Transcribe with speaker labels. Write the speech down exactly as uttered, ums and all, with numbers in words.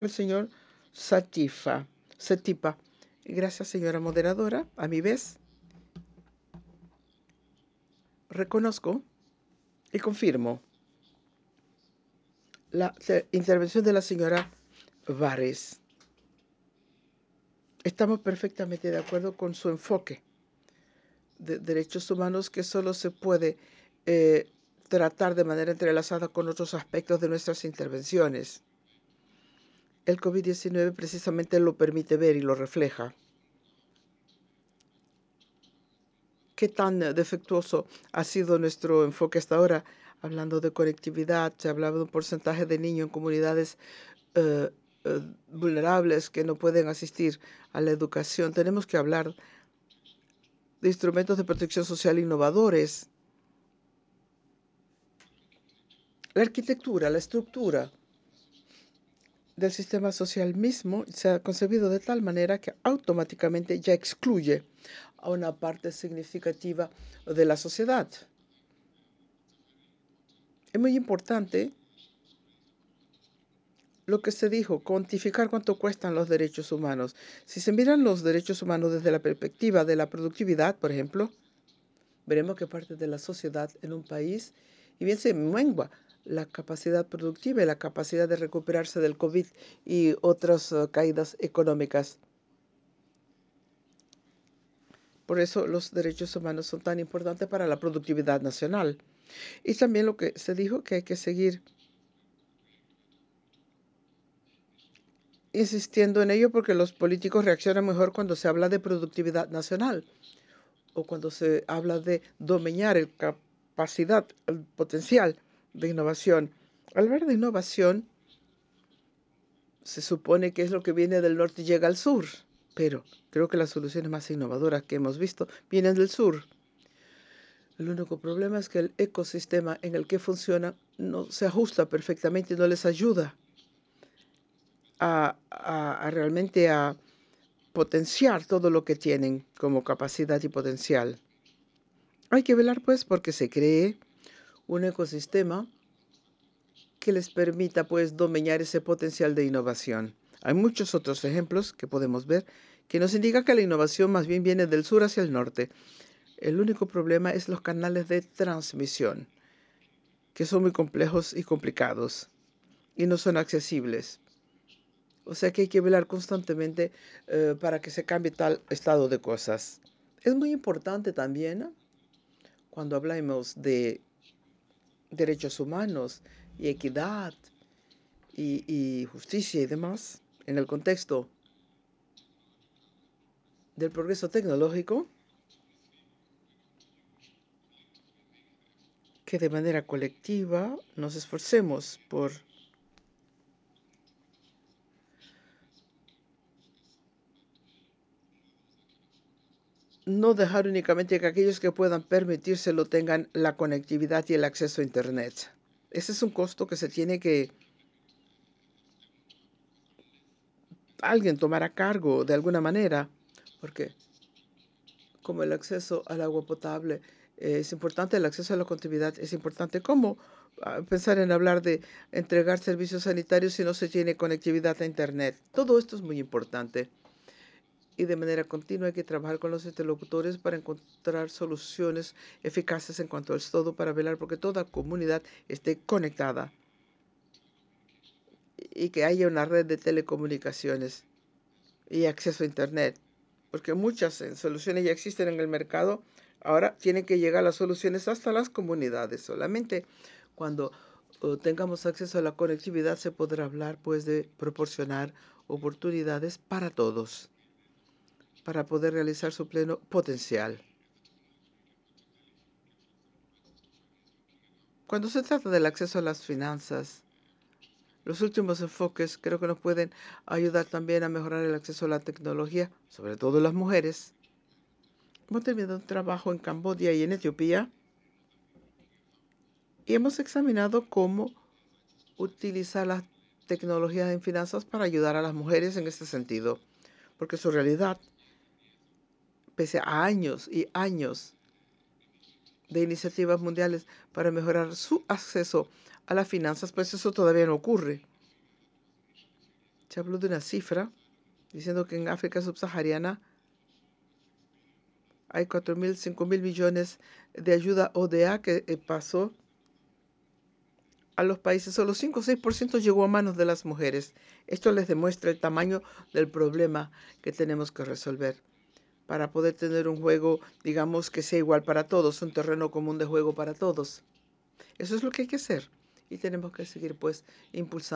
Speaker 1: El señor Satifa, Satipa. Gracias, señora moderadora. A mi vez, reconozco y confirmo la intervención de la señora Vares. Estamos perfectamente de acuerdo con su enfoque de derechos humanos, que solo se puede eh, tratar de manera entrelazada con otros aspectos de nuestras intervenciones. El COVID diecinueve precisamente lo permite ver y lo refleja. ¿Qué tan defectuoso ha sido nuestro enfoque hasta ahora? Hablando de conectividad, se hablaba de un porcentaje de niños en comunidades eh, eh, vulnerables que no pueden asistir a la educación. Tenemos que hablar de instrumentos de protección social innovadores. La arquitectura, la estructura del sistema social mismo se ha concebido de tal manera que automáticamente ya excluye a una parte significativa de la sociedad. Es muy importante lo que se dijo, cuantificar cuánto cuestan los derechos humanos. Si se miran los derechos humanos desde la perspectiva de la productividad, por ejemplo, veremos que parte de la sociedad en un país, y bien se mengua la capacidad productiva y la capacidad de recuperarse del COVID y otras uh, caídas económicas. Por eso los derechos humanos son tan importantes para la productividad nacional. Y también lo que se dijo, que hay que seguir insistiendo en ello, porque los políticos reaccionan mejor cuando se habla de productividad nacional o cuando se habla de domeñar el capacidad, el potencial de innovación. Al hablar de innovación, se supone que es lo que viene del norte y llega al sur, pero creo que las soluciones más innovadoras que hemos visto vienen del sur. El único problema es que el ecosistema en el que funciona no se ajusta perfectamente y no les ayuda a, a, a realmente a potenciar todo lo que tienen como capacidad y potencial. Hay que velar, pues, porque se cree un ecosistema que les permita, pues, domeñar ese potencial de innovación. Hay muchos otros ejemplos que podemos ver que nos indican que la innovación más bien viene del sur hacia el norte. El único problema es los canales de transmisión, que son muy complejos y complicados y no son accesibles. O sea que hay que velar constantemente eh, para que se cambie tal estado de cosas. Es muy importante también, ¿no?, cuando hablamos de derechos humanos y equidad y, y justicia y demás, en el contexto del progreso tecnológico, que de manera colectiva nos esforcemos por no dejar únicamente que aquellos que puedan permitírselo tengan la conectividad y el acceso a Internet. Ese es un costo que se tiene que alguien tomar a cargo de alguna manera, porque como el acceso al agua potable eh, es importante, el acceso a la conectividad es importante. ¿Cómo ah, pensar en hablar de entregar servicios sanitarios si no se tiene conectividad a Internet? Todo esto es muy importante. Y de manera continua hay que trabajar con los interlocutores para encontrar soluciones eficaces en cuanto al todo, para velar porque toda comunidad esté conectada y que haya una red de telecomunicaciones y acceso a Internet, porque muchas eh, soluciones ya existen en el mercado. Ahora tienen que llegar las soluciones hasta las comunidades. Solamente cuando uh, tengamos acceso a la conectividad se podrá hablar, pues, de proporcionar oportunidades para todos, para poder realizar su pleno potencial. Cuando se trata del acceso a las finanzas, los últimos enfoques creo que nos pueden ayudar también a mejorar el acceso a la tecnología, sobre todo las mujeres. Hemos terminado un trabajo en Camboya y en Etiopía y hemos examinado cómo utilizar las tecnologías en finanzas para ayudar a las mujeres en este sentido, porque su realidad, pese a años y años de iniciativas mundiales para mejorar su acceso a las finanzas, pues eso todavía no ocurre. Se habló de una cifra diciendo que en África subsahariana hay cuatro mil, cinco mil millones de ayuda O D A que eh, pasó a los países. Solo cinco o seis por ciento llegó a manos de las mujeres. Esto les demuestra el tamaño del problema que tenemos que resolver para poder tener un juego, digamos, que sea igual para todos, un terreno común de juego para todos. Eso es lo que hay que hacer y tenemos que seguir, pues, impulsando.